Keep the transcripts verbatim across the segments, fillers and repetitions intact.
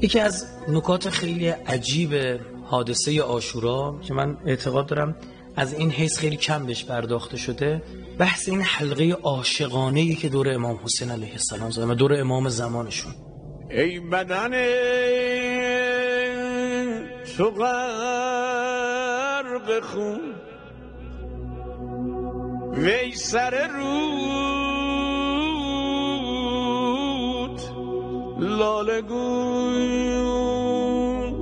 یکی از نکات خیلی عجیب حادثه عاشورا که من اعتقاد دارم از این حیث خیلی کم بهش پرداخته شده، بحث این حلقه عاشقانه‌ای که دور امام حسین علیه السلام زدن و دور امام زمانشون. ای بدن تو غرق خون، وی سر رود لاله گون،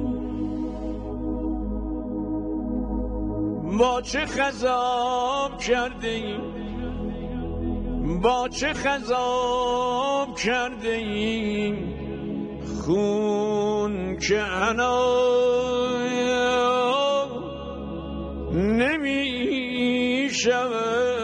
با چه خضاب کرده ایم، با چه خضاب کرده ایم خون که انا نمی شود.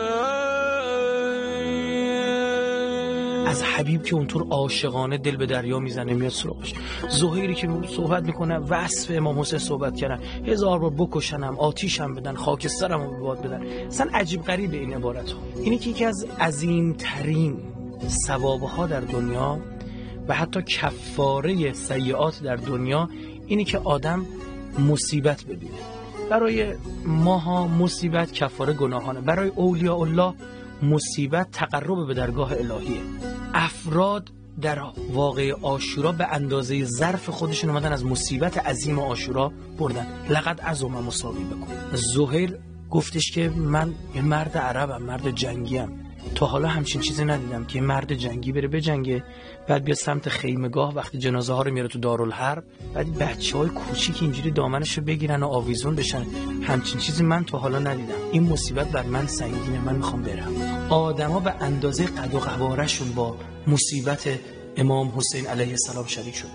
از حبیب که اونطور عاشقانه دل به دریا میزنه میاد سراغش، زهیری که صحبت میکنه وصف امام حسین صحبت کردن، هزار بار بکشنم، آتیشم بدن، خاکسترم رو به باد بدن. اصلا عجیب غریب این عبارت ها. اینه که یکی از عظیمترین ثوابها در دنیا و حتی کفاره سیئات در دنیا اینه که آدم مصیبت ببینه. برای ماها مصیبت کفاره گناهانه، برای اولیاء الله مصیبت تقرب به درگاه الهیه. افراد در واقعه عاشورا به اندازه ظرف خودشون اومدن از مصیبت عظیم عاشورا بردن. لقد عظم مساوی بکن. زهیر گفتش که من یه مرد عربم، مرد جنگیم، تا حالا همچین چیزی ندیدم که مرد جنگی بره بجنگه، بعد بیا سمت خیمگاه وقتی جنازه ها رو میاره تو دارالحرب، بعد بچهای کوچیک اینجوری دامنشو بگیرن و آویزون بشن. همچین چیزی من تا حالا ندیدم. این مصیبت بر من سنگینه، من میخوام برم. آدما به اندازه قد و قواره‌شون با مصیبت امام حسین علیه السلام شریک شد.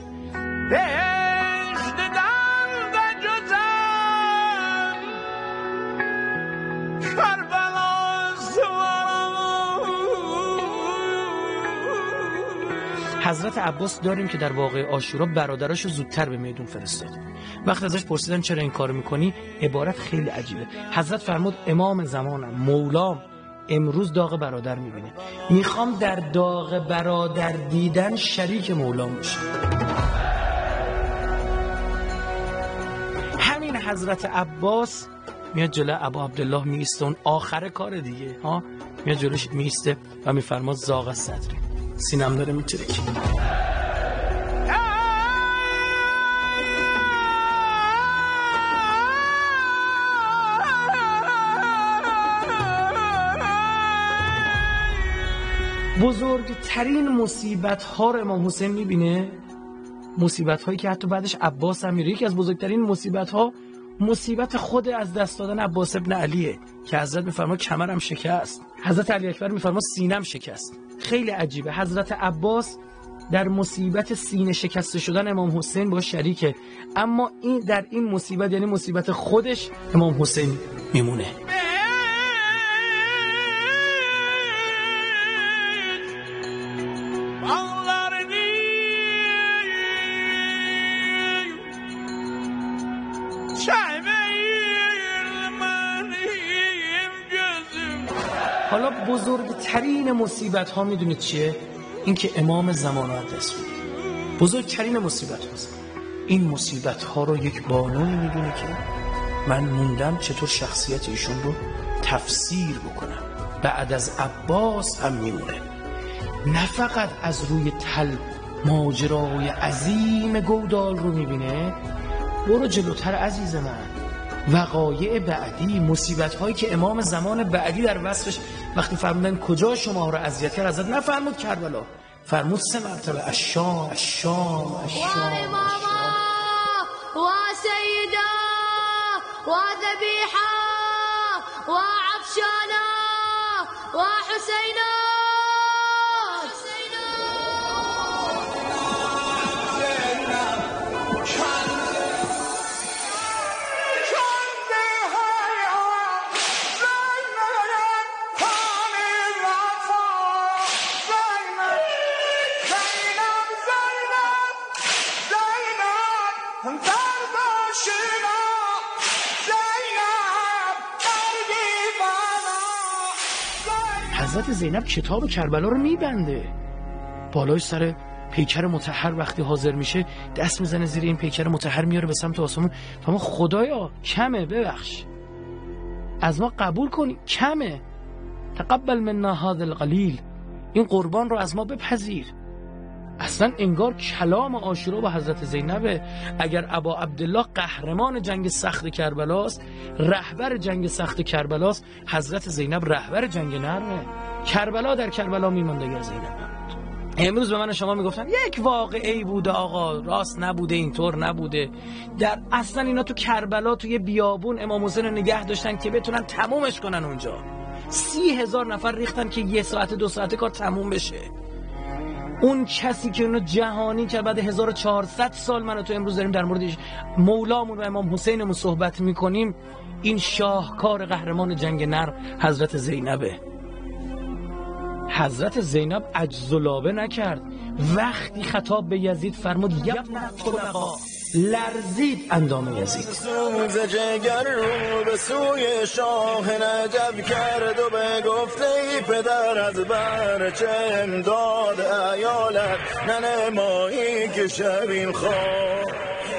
حضرت عباس داریم که در واقع عاشورا برادراشو زودتر به میدون فرستاد. وقتی ازش پرسیدن چرا این کارو میکنی، عبارت خیلی عجیبه. حضرت فرمود امام زمانم، مولام، امروز داغ برادر میبینه، میخوام در داغ برادر دیدن شریک مولام بشم. همین حضرت عباس میاد جلو ابا عبدالله میسته، اون آخر کار دیگه ها، میاد جلوش میسته و میفرماد زاغ صدری، سینم داره میترکه. بزرگترین مصیبت ها رو امام حسین میبینه، مصیبت هایی که حتی بعدش عباس هم میره. یکی از بزرگترین مصیبت ها مصیبت خود از دست دادن عباس ابن علیه که حضرت میفرما کمرم شکست، حضرت علی اکبر میفرما سینم شکست. خیلی عجیبه، حضرت عباس در مصیبت سینه شکسته شدن امام حسین با شریکه، اما این در این مصیبت یعنی مصیبت خودش امام حسین میمونه. حالا بزرگترین مصیبت ها میدونید چیه؟ این که امام زمان رو از دست میده. بزرگترین مصیبت هاست. این مصیبت ها رو یک بانوی میدونه که من موندم چطور شخصیت ایشون رو تفسیر بکنم. بعد از عباس هم میمونه. نه فقط از روی تل ماجرای عظیم گودال رو میبینه، برو جلوتر عزیز من، وقایع بعدی، مصیبت هایی که امام زمان بعدی در وصفش وقتی فرمودن کجا شما رو اذیت کرد، ازت نفرمود کربلا، فرمود سه مرتبه الشام الشام الشام و سیدا و ذبیحا و عفشانا و حسینا. حضرت زینب کتاب کربلا رو میبنده، بالای سر پیکر مطهر وقتی حاضر میشه دست میزنه زیر این پیکر مطهر، میاره به سمت آسمون. فما خدایا کمه، ببخش، از ما قبول کنی، کمه، تقبل منا هذا القلیل، این قربان رو از ما بپذیر. اصلا انگار کلام عاشورا با حضرت زینبه. اگر ابا عبدالله قهرمان جنگ سخت کربلاست، رهبر جنگ سخت کربلاست، حضرت زینب رهبر جنگ نرمه. کربلا در کربلا میماند اگر زینب نبود. امروز به من و شما میگفتن یک واقعه‌ای بوده آقا، راست نبوده، اینطور نبوده. در اصلا اینا تو کربلا توی بیابون امام حسین رو نگه داشتن که بتونن تمومش کنن اونجا. سی هزار نفر ریختن که یه ساعت دو ساعت کار تموم بشه. اون کسی که اونو جهانی که بعد هزار و چهارصد سال من و تو امروز داریم در موردش مولامون و امام حسینمون صحبت میکنیم، این شاهکار قهرمان جنگ نر حضرت زینبه. حضرت زینب عجز و لابه نکرد. وقتی خطاب به یزید فرمود یبن طلقا، لرزید اندام یزید. سوز جگر رو به سوی شاه نجب کرد و به گفته ای پدر از برچه امداد ایالت ننمایی که شبین خواه.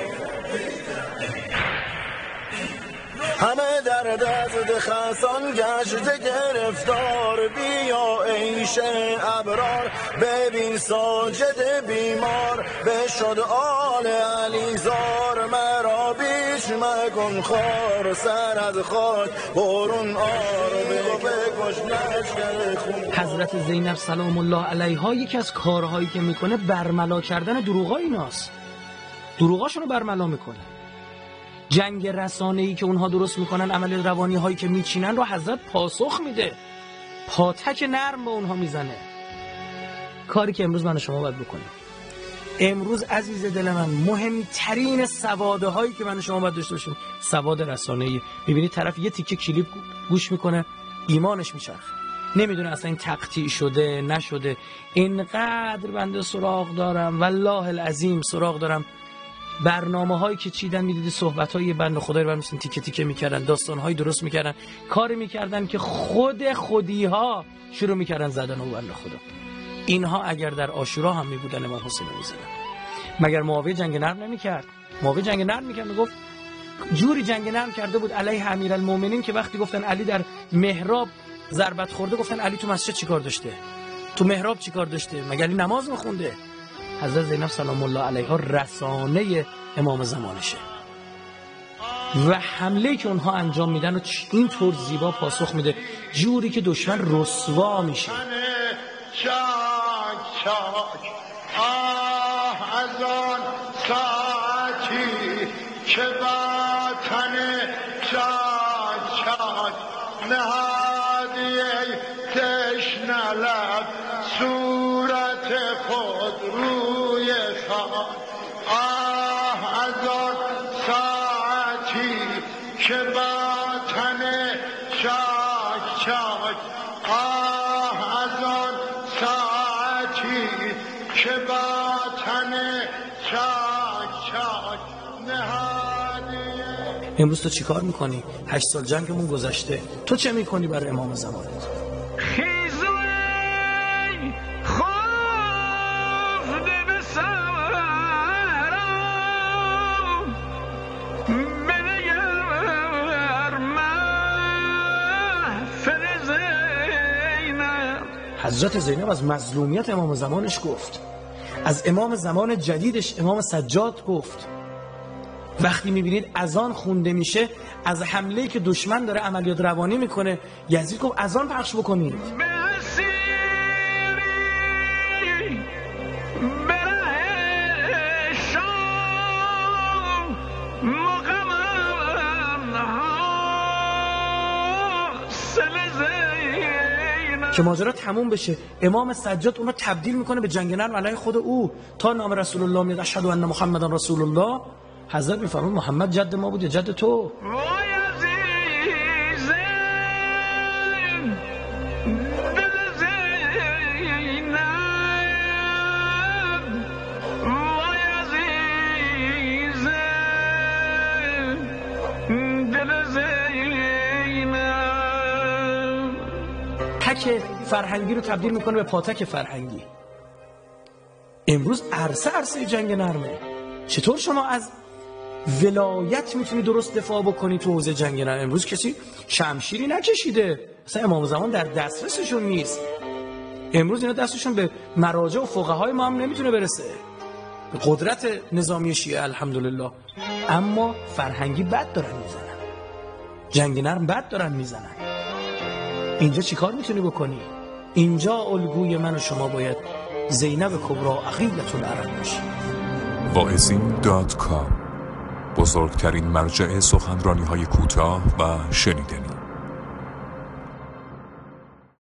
همه در دست خسان گشت گرفتار، بیا ایش ابرار ببین ساجد بیمار، بشد آل علیزار مرا بیش مکن خار، سر از خاک برون آر بکش لشکر خون. حضرت زینب سلام الله علیها یکی از کارهایی که میکنه برملا کردن دروغا ایناست. دروغاشونو برملا میکنه. جنگ رسانه‌ای که اونها درست میکنن، عمل روانی هایی که میچینن رو حضرت پاسخ میده، پاتک نرم به اونها میزنه. کاری که امروز من و شما باید بکنیم. امروز عزیز دل من مهمترین سواده هایی که من و شما باید داشته باشیم سواد رسانه‌ای. میبینی طرف یه تیکه کلیپ گوش میکنه ایمانش میچرخه، نمیدونه اصلا این تقطیع شده نشده. اینقدر بنده سراغ دارم، والله العظیم سراغ دارم، برنامه هایی که چیدن میدیدی، صحبت های بنده خدایی رو برمیسن تیکه تیکه میکردن، داستان هایی درست میکردن، کاری میکردن که خود خودی ها شروع میکردن زدن و بنده خدا. اینها اگر در عاشورا هم میبودن امام حسین رو میزدن. مگر معاویه جنگ نرم نمیکرد؟ معاویه جنگ نرم میکرد، میگفت جوری جنگ نرم کرده بود علیه امیرالمومنین که وقتی گفتن علی در محراب ضربت خورده، گفتن علی تو مسجد چیکار داشته؟ تو محراب چیکار داشته؟ مگر علی نماز میخونده؟ حضرت زینب سلام الله علیها رسانه امام زمانشه و حمله که اونها انجام میدن و این طور زیبا پاسخ میده، جوری که دشمن رسوا میشه. چاک چاک آه از آن ساعتی که با تن چاک چاک نهادی تشنه لب صورت خود روی خاک. آه از آن ساعتی که با تن چاک چاک، آه از آن ساعتی که با تن چاک چاک نهادی. امروز تو چی کار میکنی؟ هشت سال جنگمون گذشته، تو چه میکنی برای امام زمانت؟ حضرت زینب از مظلومیت امام زمانش گفت، از امام زمان جدیدش امام سجاد گفت. وقتی میبینید اذان خونده میشه از حمله‌ای که دشمن داره عملیات روانی میکنه، یزید گفت اذان پخش بکنید. که ماجرا تموم بشه. امام سجاد اون رو تبدیل میکنه به جنگ نرم علیه خود او تا نام رسول الله میاد اشهد ان محمدن رسول الله. حضرت میفرمود محمد جد ما بود یا جد تو؟ تک فرهنگی رو تبدیل میکنه به پاتک فرهنگی. امروز عرصه عرصه جنگ نرمه. چطور شما از ولایت میتونی درست دفاع بکنی تو حوزه جنگ نرم؟ امروز کسی شمشیری نکشیده، اصلا امام زمان در دسترسشون نیست. امروز اینا دستشون به مراجع و فقهای ما هم نمیتونه برسه، به قدرت نظامی شیعه الحمدلله. اما فرهنگی بد دارن میزنن، جنگ نرم بد دارن میزنن. اینجا چی کار میتونی بکنی؟ اینجا الگوی من و شما باید زینب کبرا عقیلة العرب باشی. واعظین دات کام، بزرگترین مرجع سخنرانی های کوتاه و شنیدنی.